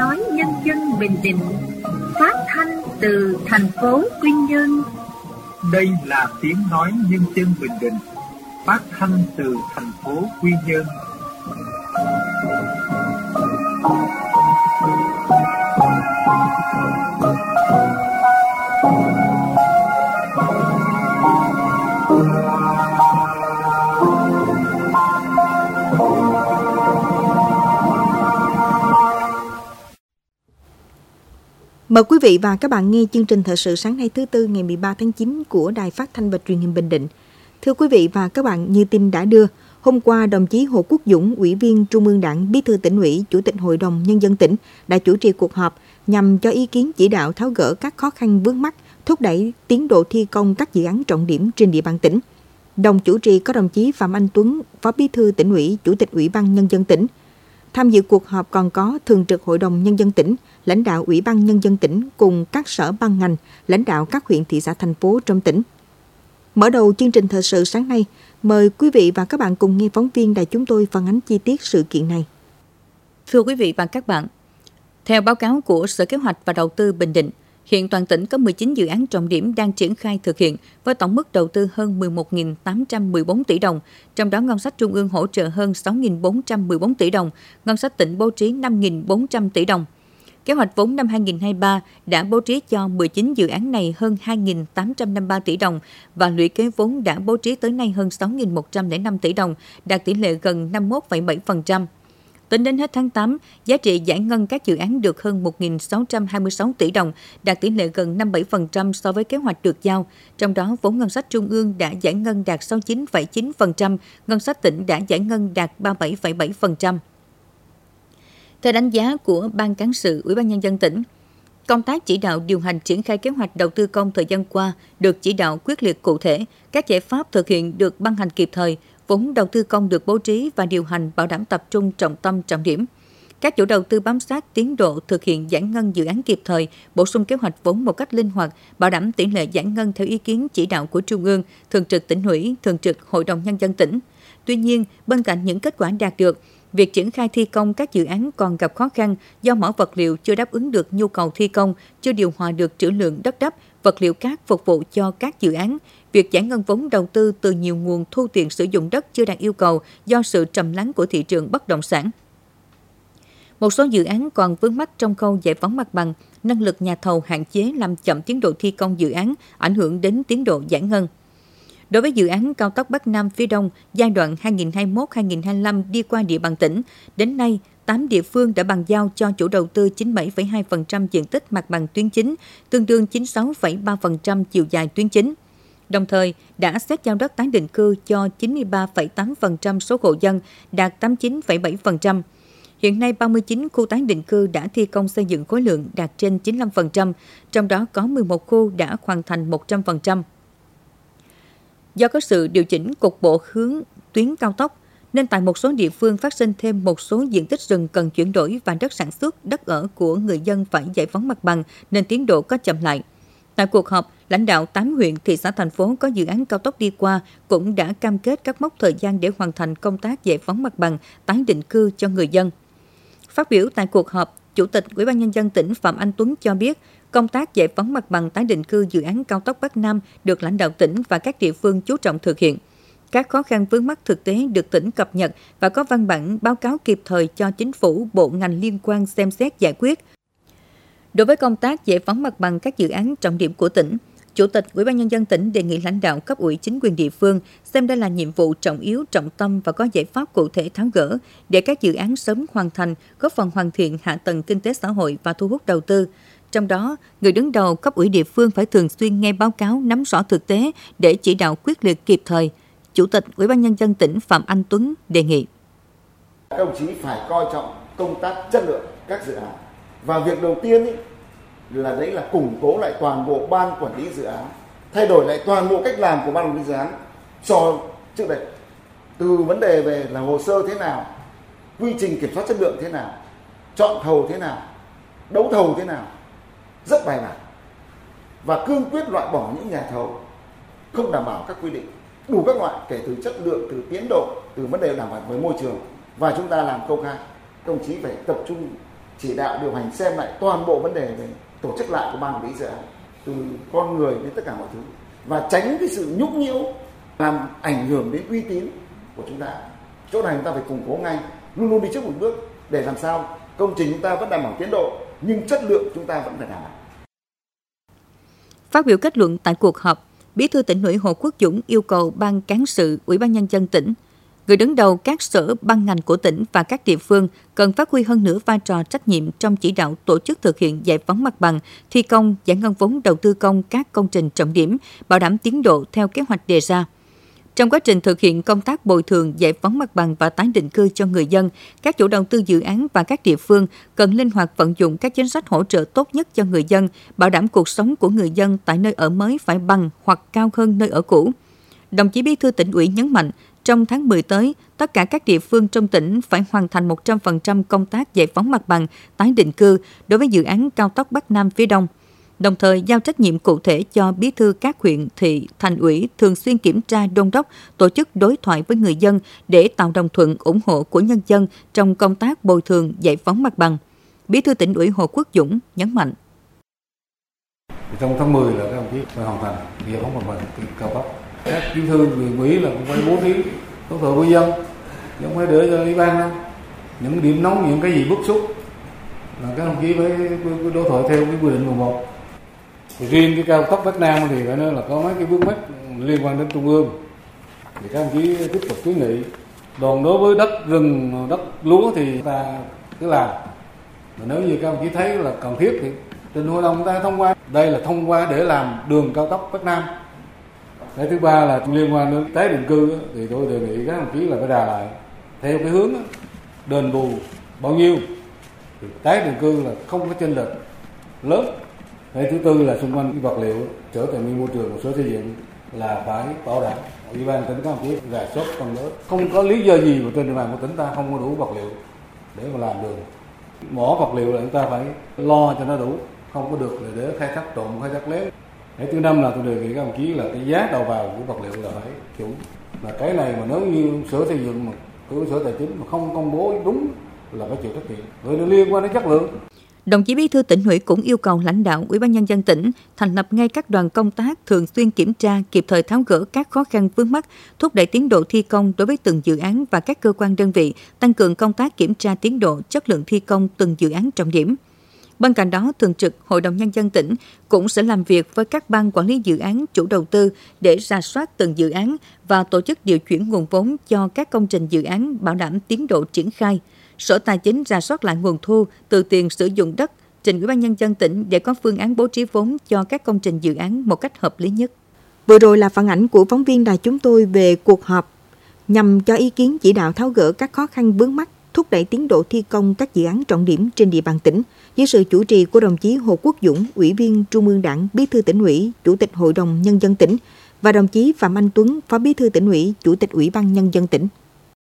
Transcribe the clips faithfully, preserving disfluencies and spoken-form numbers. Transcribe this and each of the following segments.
nói nhân dân Bình Định, phát thanh từ thành phố Quy Nhơn. Đây là tiếng nói nhân dân Bình Định, phát thanh từ thành phố Quy Nhơn. Mời quý vị và các bạn nghe chương trình thời sự sáng nay thứ Tư ngày mười ba tháng chín của Đài Phát thanh và Truyền hình Bình Định. Thưa quý vị và các bạn, như tin đã đưa, hôm qua đồng chí Hồ Quốc Dũng, Ủy viên Trung ương Đảng, Bí thư Tỉnh ủy, Chủ tịch Hội đồng Nhân dân tỉnh đã chủ trì cuộc họp nhằm cho ý kiến chỉ đạo tháo gỡ các khó khăn vướng mắc, thúc đẩy tiến độ thi công các dự án trọng điểm trên địa bàn tỉnh. Đồng chủ trì có đồng chí Phạm Anh Tuấn, Phó Bí thư Tỉnh ủy, Chủ tịch Ủy ban Nhân dân tỉnh. Tham dự cuộc họp còn có Thường trực Hội đồng Nhân dân tỉnh, lãnh đạo Ủy ban Nhân dân tỉnh cùng các sở ban ngành, lãnh đạo các huyện, thị xã, thành phố trong tỉnh. Mở đầu chương trình thời sự sáng nay, mời quý vị và các bạn cùng nghe phóng viên đài chúng tôi phản ánh chi tiết sự kiện này. Thưa quý vị và các bạn, theo báo cáo của Sở Kế hoạch và Đầu tư Bình Định, hiện toàn tỉnh có mười chín dự án trọng điểm đang triển khai thực hiện với tổng mức đầu tư hơn mười một nghìn tám trăm mười bốn tỷ đồng, trong đó ngân sách trung ương hỗ trợ hơn sáu nghìn bốn trăm mười bốn tỷ đồng, ngân sách tỉnh bố trí năm nghìn bốn trăm tỷ đồng. Kế hoạch vốn năm hai nghìn không trăm hai mươi ba đã bố trí cho mười chín dự án này hơn hai nghìn tám trăm năm mươi ba tỷ đồng và lũy kế vốn đã bố trí tới nay hơn sáu nghìn một trăm lẻ năm tỷ đồng, đạt tỷ lệ gần năm mươi mốt phẩy bảy phần trăm. Tính đến hết tháng tám, giá trị giải ngân các dự án được hơn một nghìn sáu trăm hai mươi sáu tỷ đồng, đạt tỷ lệ gần năm mươi bảy phần trăm so với kế hoạch được giao. Trong đó, vốn ngân sách trung ương đã giải ngân đạt sáu mươi chín phẩy chín phần trăm, ngân sách tỉnh đã giải ngân đạt ba mươi bảy phẩy bảy phần trăm. Theo đánh giá của Ban Cán sự Ủy ban Nhân dân tỉnh, công tác chỉ đạo điều hành triển khai kế hoạch đầu tư công thời gian qua được chỉ đạo quyết liệt cụ thể, các giải pháp thực hiện được ban hành kịp thời, vốn đầu tư công được bố trí và điều hành bảo đảm tập trung trọng tâm trọng điểm. Các chủ đầu tư bám sát tiến độ thực hiện giải ngân dự án kịp thời, bổ sung kế hoạch vốn một cách linh hoạt, bảo đảm tỷ lệ giải ngân theo ý kiến chỉ đạo của Trung ương, Thường trực Tỉnh ủy, Thường trực Hội đồng Nhân dân tỉnh. Tuy nhiên, bên cạnh những kết quả đạt được, việc triển khai thi công các dự án còn gặp khó khăn do mỏ vật liệu chưa đáp ứng được nhu cầu thi công, chưa điều hòa được trữ lượng đất đắp, vật liệu cát phục vụ cho các dự án. Việc giải ngân vốn đầu tư từ nhiều nguồn thu tiền sử dụng đất chưa đạt yêu cầu do sự trầm lắng của thị trường bất động sản. Một số dự án còn vướng mắc trong khâu giải phóng mặt bằng, năng lực nhà thầu hạn chế làm chậm tiến độ thi công dự án, ảnh hưởng đến tiến độ giải ngân. Đối với dự án cao tốc Bắc Nam phía Đông giai đoạn hai nghìn không trăm hai mươi mốt đến hai nghìn không trăm hai mươi lăm đi qua địa bàn tỉnh, đến nay, tám địa phương đã bàn giao cho chủ đầu tư chín mươi bảy phẩy hai phần trăm diện tích mặt bằng tuyến chính, tương đương chín mươi sáu phẩy ba phần trăm chiều dài tuyến chính. Đồng thời, đã xét giao đất tái định cư cho chín mươi ba phẩy tám phần trăm số hộ dân, đạt tám mươi chín phẩy bảy phần trăm. Hiện nay, ba mươi chín khu tái định cư đã thi công xây dựng khối lượng đạt trên chín mươi lăm phần trăm, trong đó có mười một khu đã hoàn thành một trăm phần trăm. Do có sự điều chỉnh cục bộ hướng tuyến cao tốc, nên tại một số địa phương phát sinh thêm một số diện tích rừng cần chuyển đổi và đất sản xuất, đất ở của người dân phải giải phóng mặt bằng nên tiến độ có chậm lại. Tại cuộc họp, lãnh đạo tám huyện, thị xã, thành phố có dự án cao tốc đi qua cũng đã cam kết các mốc thời gian để hoàn thành công tác giải phóng mặt bằng, tái định cư cho người dân. Phát biểu tại cuộc họp, Chủ tịch Ủy ban Nhân dân tỉnh Phạm Anh Tuấn cho biết, công tác giải phóng mặt bằng tái định cư dự án cao tốc Bắc Nam được lãnh đạo tỉnh và các địa phương chú trọng thực hiện. Các khó khăn vướng mắc thực tế được tỉnh cập nhật và có văn bản báo cáo kịp thời cho chính phủ, bộ ngành liên quan xem xét giải quyết. Đối với công tác giải phóng mặt bằng các dự án trọng điểm của tỉnh, Chủ tịch Ủy ban Nhân dân tỉnh đề nghị lãnh đạo cấp ủy chính quyền địa phương xem đây là nhiệm vụ trọng yếu, trọng tâm và có giải pháp cụ thể tháo gỡ để các dự án sớm hoàn thành, góp phần hoàn thiện hạ tầng kinh tế xã hội và thu hút đầu tư. Trong đó, người đứng đầu cấp ủy địa phương phải thường xuyên nghe báo cáo, nắm rõ thực tế để chỉ đạo quyết liệt kịp thời. Chủ tịch Ủy ban Nhân dân tỉnh Phạm Anh Tuấn đề nghị. Các đồng chí phải coi trọng công tác chất lượng các dự án. Và việc đầu tiên ý, là đấy là củng cố lại toàn bộ ban quản lý dự án, thay đổi lại toàn bộ cách làm của ban quản lý dự án so trước đây. Từ vấn đề về là hồ sơ thế nào, quy trình kiểm soát chất lượng thế nào, chọn thầu thế nào, đấu thầu thế nào, rất bài bản. Và cương quyết loại bỏ những nhà thầu không đảm bảo các quy định, đủ các loại, kể từ chất lượng, từ tiến độ, từ vấn đề đảm bảo với môi trường. Và chúng ta làm công khai. Công chí phải tập trung chỉ đạo điều hành xem lại toàn bộ vấn đề về tổ chức lại của ban quản lý dự án, từ con người đến tất cả mọi thứ, và tránh cái sự nhũng nhiễu làm ảnh hưởng đến uy tín của chúng ta. Chỗ này chúng ta phải củng cố ngay, luôn luôn đi trước một bước để làm sao công trình chúng ta vẫn đảm bảo tiến độ nhưng chất lượng chúng ta vẫn phải đảm bảo. Phát biểu kết luận tại cuộc họp, Bí thư Tỉnh ủy Hồ Quốc Dũng yêu cầu Ban Cán sự Ủy ban Nhân dân tỉnh, người đứng đầu các sở ban ngành của tỉnh và các địa phương cần phát huy hơn nữa vai trò trách nhiệm trong chỉ đạo tổ chức thực hiện giải phóng mặt bằng, thi công, giải ngân vốn đầu tư công các công trình trọng điểm, bảo đảm tiến độ theo kế hoạch đề ra. Trong quá trình thực hiện công tác bồi thường, giải phóng mặt bằng và tái định cư cho người dân, các chủ đầu tư dự án và các địa phương cần linh hoạt vận dụng các chính sách hỗ trợ tốt nhất cho người dân, bảo đảm cuộc sống của người dân tại nơi ở mới phải bằng hoặc cao hơn nơi ở cũ. Đồng chí Bí thư Tỉnh ủy nhấn mạnh, trong tháng mười tới, tất cả các địa phương trong tỉnh phải hoàn thành một trăm phần trăm công tác giải phóng mặt bằng, tái định cư đối với dự án cao tốc Bắc Nam phía Đông. Đồng thời giao trách nhiệm cụ thể cho bí thư các huyện, thị, thành ủy thường xuyên kiểm tra, đôn đốc, tổ chức đối thoại với người dân để tạo đồng thuận, ủng hộ của nhân dân trong công tác bồi thường, giải phóng mặt bằng. Bí thư Tỉnh ủy Hồ Quốc Dũng nhấn mạnh. Trong tháng mười là các đồng chí phải hoàn thành giải phóng mặt bằng cao tốc. Các bí thư huyện ủy là cũng phải bố trí đối thoại với dân, chứ không phải để cho ủy ban đâu. Những điểm nóng, những cái gì bức xúc là các đồng chí phải đối thoại theo cái quy định mười một. Thì riêng cái cao tốc Bắc Nam thì phải nói là có mấy cái vướng mắc liên quan đến trung ương, thì các đồng chí tiếp tục kiến nghị. Còn đối với đất rừng, đất lúa thì ta cứ làm. Mà nếu như các đồng chí thấy là cần thiết thì trình hội đồng ta thông qua. Đây là thông qua để làm đường cao tốc Bắc Nam. Cái thứ ba là liên quan đến tái định cư thì tôi đề nghị các đồng chí là phải đà lại theo cái hướng đền bù bao nhiêu thì tái định cư là không có chênh lệch lớn. Cái thứ tư là xung quanh cái vật liệu sở tài nguyên môi trường của sở xây dựng là phải bảo đảm. Ủy ban tỉnh các đồng chí rà soát cân đối, không có lý do gì mà trên địa bàn của tỉnh ta không có đủ vật liệu để mà làm đường. Mỏ vật liệu là chúng ta phải lo cho nó đủ, không có được để khai thác trộm, khai thác léo. Cái thứ năm là tôi đề nghị các đồng chí là cái giá đầu vào của vật liệu là phải chuẩn. Là cái này mà nếu như sở xây dựng mà của sở tài chính mà không công bố đúng là phải chịu trách nhiệm, bởi nó liên quan đến chất lượng. Đồng chí Bí thư Tỉnh ủy cũng yêu cầu lãnh đạo Ủy ban Nhân dân tỉnh thành lập ngay các đoàn công tác thường xuyên kiểm tra, kịp thời tháo gỡ các khó khăn vướng mắc, thúc đẩy tiến độ thi công đối với từng dự án và các cơ quan đơn vị, tăng cường công tác kiểm tra tiến độ, chất lượng thi công từng dự án trọng điểm. Bên cạnh đó, Thường trực Hội đồng Nhân dân tỉnh cũng sẽ làm việc với các ban quản lý dự án, chủ đầu tư để rà soát từng dự án và tổ chức điều chuyển nguồn vốn cho các công trình dự án bảo đảm tiến độ triển khai. Sở Tài chính rà soát lại nguồn thu từ tiền sử dụng đất, trình Ủy ban Nhân dân tỉnh để có phương án bố trí vốn cho các công trình dự án một cách hợp lý nhất. Vừa rồi là phản ảnh của phóng viên đài chúng tôi về cuộc họp nhằm cho ý kiến chỉ đạo tháo gỡ các khó khăn vướng mắc, thúc đẩy tiến độ thi công các dự án trọng điểm trên địa bàn tỉnh, dưới sự chủ trì của đồng chí Hồ Quốc Dũng, Ủy viên Trung ương Đảng, Bí thư Tỉnh ủy, Chủ tịch Hội đồng Nhân dân tỉnh và đồng chí Phạm Anh Tuấn, Phó Bí thư Tỉnh ủy, Chủ tịch Ủy ban Nhân dân tỉnh.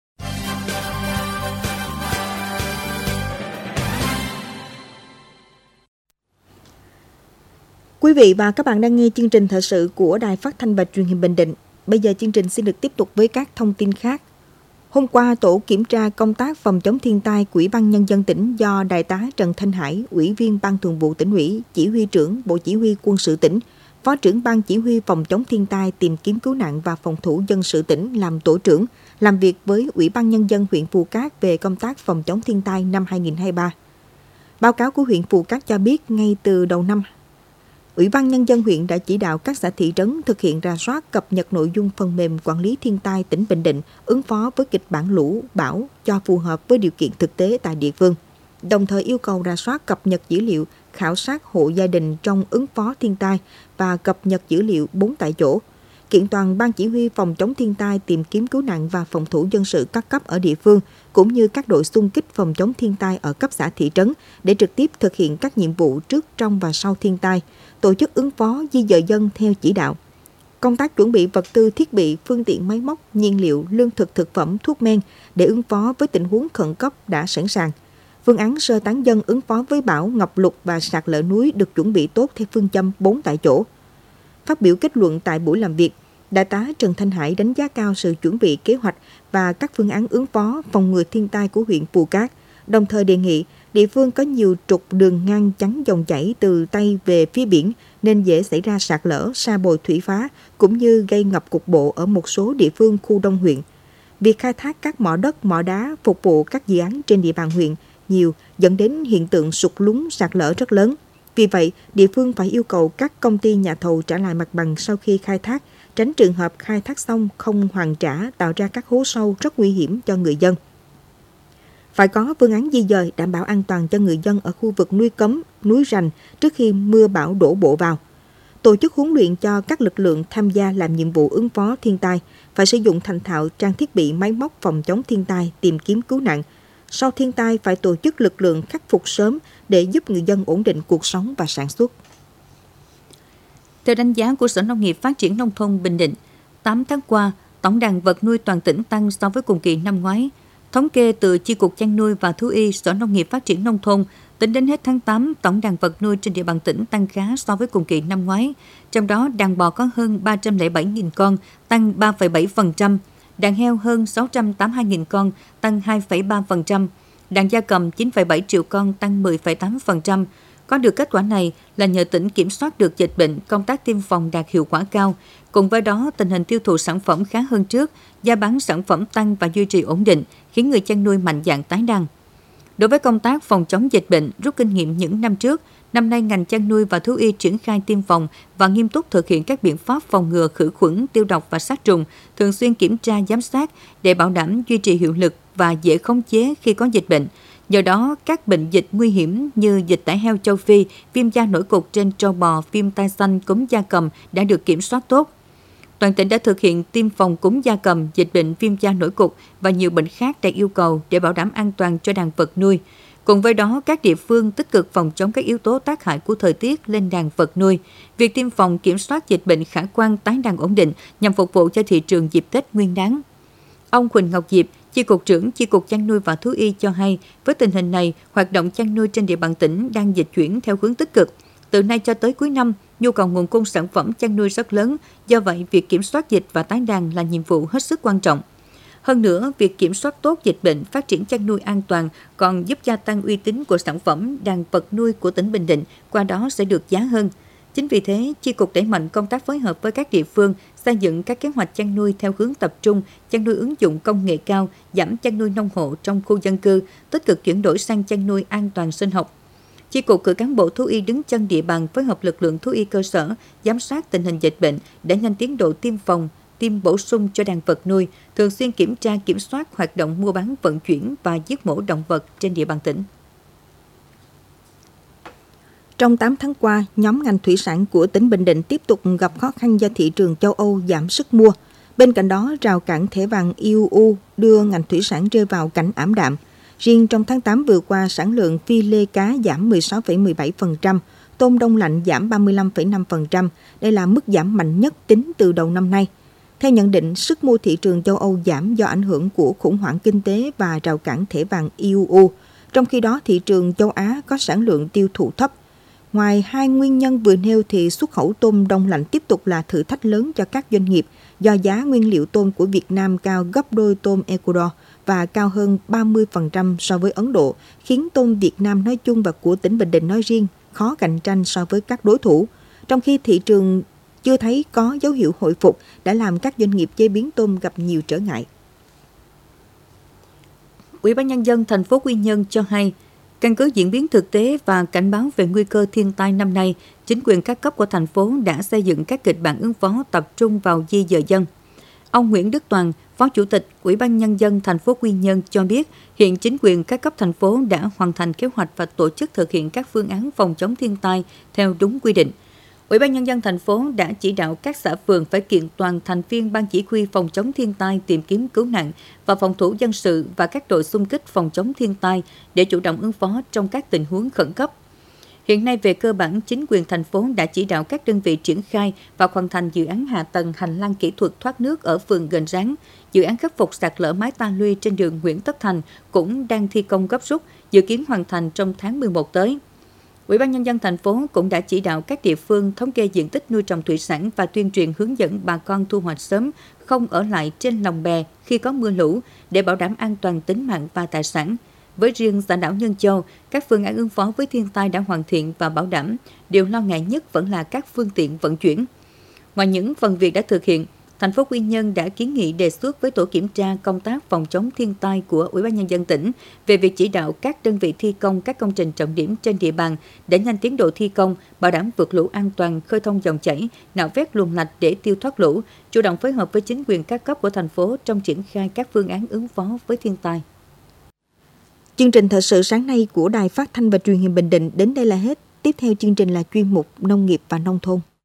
Quý vị và các bạn đang nghe chương trình thời sự của Đài Phát thanh và Truyền hình Bình Định. Bây giờ chương trình xin được tiếp tục với các thông tin khác. Hôm qua, Tổ kiểm tra công tác phòng chống thiên tai của Ủy ban Nhân dân tỉnh do Đại tá Trần Thanh Hải, Ủy viên Ban Thường vụ Tỉnh ủy, Chỉ huy trưởng Bộ Chỉ huy Quân sự tỉnh, Phó trưởng Ban Chỉ huy phòng chống thiên tai, tìm kiếm cứu nạn và phòng thủ dân sự tỉnh làm tổ trưởng, làm việc với Ủy ban Nhân dân huyện Phù Cát về công tác phòng chống thiên tai năm hai không hai ba. Báo cáo của huyện Phù Cát cho biết ngay từ đầu năm, Ủy ban Nhân dân huyện đã chỉ đạo các xã thị trấn thực hiện rà soát, cập nhật nội dung phần mềm quản lý thiên tai tỉnh Bình Định, ứng phó với kịch bản lũ, bão cho phù hợp với điều kiện thực tế tại địa phương. Đồng thời yêu cầu rà soát, cập nhật dữ liệu, khảo sát hộ gia đình trong ứng phó thiên tai và cập nhật dữ liệu bốn tại chỗ. Kiện toàn Ban Chỉ huy phòng chống thiên tai, tìm kiếm cứu nạn và phòng thủ dân sự các cấp ở địa phương, cũng như các đội xung kích phòng chống thiên tai ở cấp xã thị trấn để trực tiếp thực hiện các nhiệm vụ trước, trong và sau thiên tai, tổ chức ứng phó di dời dân theo chỉ đạo. Công tác chuẩn bị vật tư, thiết bị, phương tiện máy móc, nhiên liệu, lương thực, thực phẩm, thuốc men để ứng phó với tình huống khẩn cấp đã sẵn sàng. Phương án sơ tán dân ứng phó với bão, ngập lụt và sạt lở núi được chuẩn bị tốt theo phương châm bốn tại chỗ. Phát biểu kết luận tại buổi làm việc, Đại tá Trần Thanh Hải đánh giá cao sự chuẩn bị kế hoạch và các phương án ứng phó phòng ngừa thiên tai của huyện Phù Cát, đồng thời đề nghị Địa phương có nhiều trục đường ngang chắn dòng chảy từ Tây về phía biển nên dễ xảy ra sạt lở, sa bồi thủy phá cũng như gây ngập cục bộ ở một số địa phương khu đông huyện. Việc khai thác các mỏ đất, mỏ đá phục vụ các dự án trên địa bàn huyện nhiều dẫn đến hiện tượng sụt lún, sạt lở rất lớn. Vì vậy, địa phương phải yêu cầu các công ty nhà thầu trả lại mặt bằng sau khi khai thác, tránh trường hợp khai thác xong không hoàn trả tạo ra các hố sâu rất nguy hiểm cho người dân. Phải có phương án di dời đảm bảo an toàn cho người dân ở khu vực nuôi cấm, núi rành trước khi mưa bão đổ bộ vào. Tổ chức huấn luyện cho các lực lượng tham gia làm nhiệm vụ ứng phó thiên tai, phải sử dụng thành thạo trang thiết bị máy móc phòng chống thiên tai, tìm kiếm cứu nạn. Sau thiên tai phải tổ chức lực lượng khắc phục sớm để giúp người dân ổn định cuộc sống và sản xuất. Theo đánh giá của Sở Nông nghiệp Phát triển Nông thôn Bình Định, tám tháng qua, tổng đàn vật nuôi toàn tỉnh tăng so với cùng kỳ năm ngoái. Thống kê từ Chi cục Chăn nuôi và Thú y Sở Nông nghiệp Phát triển Nông thôn, tính đến hết tháng tám, tổng đàn vật nuôi trên địa bàn tỉnh tăng khá so với cùng kỳ năm ngoái. Trong đó, đàn bò có hơn ba trăm lẻ bảy nghìn con, tăng ba phẩy bảy phần trăm, đàn heo hơn sáu trăm tám mươi hai nghìn con, tăng hai phẩy ba phần trăm, đàn gia cầm chín phẩy bảy triệu con, tăng mười phẩy tám phần trăm. Có được kết quả này là nhờ tỉnh kiểm soát được dịch bệnh, công tác tiêm phòng đạt hiệu quả cao. Cùng với đó, tình hình tiêu thụ sản phẩm khá hơn trước, giá bán sản phẩm tăng và duy trì ổn định, khiến người chăn nuôi mạnh dạn tái đàn. Đối với công tác phòng chống dịch bệnh, rút kinh nghiệm những năm trước, năm nay ngành chăn nuôi và thú y triển khai tiêm phòng và nghiêm túc thực hiện các biện pháp phòng ngừa khử khuẩn, tiêu độc và sát trùng, thường xuyên kiểm tra giám sát để bảo đảm duy trì hiệu lực và dễ khống chế khi có dịch bệnh. Do đó, các bệnh dịch nguy hiểm như dịch tả heo châu Phi, viêm da nổi cục trên trâu bò, viêm tai xanh, cúm gia cầm đã được kiểm soát tốt. Toàn tỉnh đã thực hiện tiêm phòng cúm gia cầm, dịch bệnh viêm da nổi cục và nhiều bệnh khác đạt yêu cầu để bảo đảm an toàn cho đàn vật nuôi. Cùng với đó, các địa phương tích cực phòng chống các yếu tố tác hại của thời tiết lên đàn vật nuôi. Việc tiêm phòng kiểm soát dịch bệnh khả quan, tái đàn ổn định nhằm phục vụ cho thị trường dịp Tết Nguyên đán. Ông Huỳnh Ngọc Diệp, Chi cục trưởng Chi cục Chăn nuôi và Thú y cho hay, với tình hình này, hoạt động chăn nuôi trên địa bàn tỉnh đang dịch chuyển theo hướng tích cực. Từ nay cho tới cuối năm, nhu cầu nguồn cung sản phẩm chăn nuôi rất lớn, do vậy việc kiểm soát dịch và tái đàn là nhiệm vụ hết sức quan trọng. Hơn nữa, việc kiểm soát tốt dịch bệnh, phát triển chăn nuôi an toàn còn giúp gia tăng uy tín của sản phẩm đàn vật nuôi của tỉnh Bình Định, qua đó sẽ được giá hơn. Chính vì thế, Chi cục đẩy mạnh công tác phối hợp với các địa phương, xây dựng các kế hoạch chăn nuôi theo hướng tập trung, chăn nuôi ứng dụng công nghệ cao, giảm chăn nuôi nông hộ trong khu dân cư, tích cực chuyển đổi sang chăn nuôi an toàn sinh học. Chi cục cử cán bộ thú y đứng chân địa bàn phối hợp lực lượng thú y cơ sở, giám sát tình hình dịch bệnh để nhanh tiến độ tiêm phòng, tiêm bổ sung cho đàn vật nuôi, thường xuyên kiểm tra kiểm soát hoạt động mua bán vận chuyển và giết mổ động vật trên địa bàn tỉnh. Trong tám tháng qua, nhóm ngành thủy sản của tỉnh Bình Định tiếp tục gặp khó khăn do thị trường châu Âu giảm sức mua. Bên cạnh đó, rào cản thẻ vàng e u đưa ngành thủy sản rơi vào cảnh ảm đạm. Riêng trong tháng tám vừa qua, sản lượng phi lê cá giảm mười sáu phẩy mười bảy phần trăm, tôm đông lạnh giảm ba mươi lăm phẩy năm phần trăm. Đây là mức giảm mạnh nhất tính từ đầu năm nay. Theo nhận định, sức mua thị trường châu Âu giảm do ảnh hưởng của khủng hoảng kinh tế và rào cản thẻ vàng e u. Trong khi đó, thị trường châu Á có sản lượng tiêu thụ thấp. Ngoài hai nguyên nhân vừa nêu thì xuất khẩu tôm đông lạnh tiếp tục là thử thách lớn cho các doanh nghiệp do giá nguyên liệu tôm của Việt Nam cao gấp đôi tôm Ecuador và cao hơn ba mươi phần trăm so với Ấn Độ, khiến tôm Việt Nam nói chung và của tỉnh Bình Định nói riêng khó cạnh tranh so với các đối thủ. Trong khi thị trường chưa thấy có dấu hiệu hồi phục đã làm các doanh nghiệp chế biến tôm gặp nhiều trở ngại. Ủy ban Nhân dân thành phố Quy Nhơn cho hay, căn cứ diễn biến thực tế và cảnh báo về nguy cơ thiên tai năm nay, chính quyền các cấp của thành phố đã xây dựng các kịch bản ứng phó tập trung vào di dời dân. Ông Nguyễn Đức Toàn, Phó Chủ tịch Ủy ban Nhân dân thành phố Quy Nhơn cho biết, hiện chính quyền các cấp thành phố đã hoàn thành kế hoạch và tổ chức thực hiện các phương án phòng chống thiên tai theo đúng quy định. Ủy ban Nhân dân thành phố đã chỉ đạo các xã phường phải kiện toàn thành viên ban chỉ huy phòng chống thiên tai, tìm kiếm cứu nạn và phòng thủ dân sự và các đội xung kích phòng chống thiên tai để chủ động ứng phó trong các tình huống khẩn cấp. Hiện nay, về cơ bản, chính quyền thành phố đã chỉ đạo các đơn vị triển khai và hoàn thành dự án hạ tầng hành lang kỹ thuật thoát nước ở phường Gành Ráng. Dự án khắc phục sạt lở mái ta luy trên đường Nguyễn Tất Thành cũng đang thi công gấp rút, dự kiến hoàn thành trong tháng mười một tới. Ủy ban Nhân dân thành phố cũng đã chỉ đạo các địa phương thống kê diện tích nuôi trồng thủy sản và tuyên truyền hướng dẫn bà con thu hoạch sớm, không ở lại trên lòng bè khi có mưa lũ để bảo đảm an toàn tính mạng và tài sản. Với riêng xã đảo Nhân Châu, các phương án ứng phó với thiên tai đã hoàn thiện và bảo đảm. Điều lo ngại nhất vẫn là các phương tiện vận chuyển. Ngoài những phần việc đã thực hiện, thành phố Quy Nhơn đã kiến nghị đề xuất với tổ kiểm tra công tác phòng chống thiên tai của Ủy ban Nhân dân tỉnh về việc chỉ đạo các đơn vị thi công các công trình trọng điểm trên địa bàn để nhanh tiến độ thi công, bảo đảm vượt lũ an toàn, khơi thông dòng chảy, nạo vét luồng lạch để tiêu thoát lũ, chủ động phối hợp với chính quyền các cấp của thành phố trong triển khai các phương án ứng phó với thiên tai. Chương trình thời sự sáng nay của Đài Phát thanh và Truyền hình Bình Định đến đây là hết. Tiếp theo chương trình là chuyên mục Nông nghiệp và Nông thôn.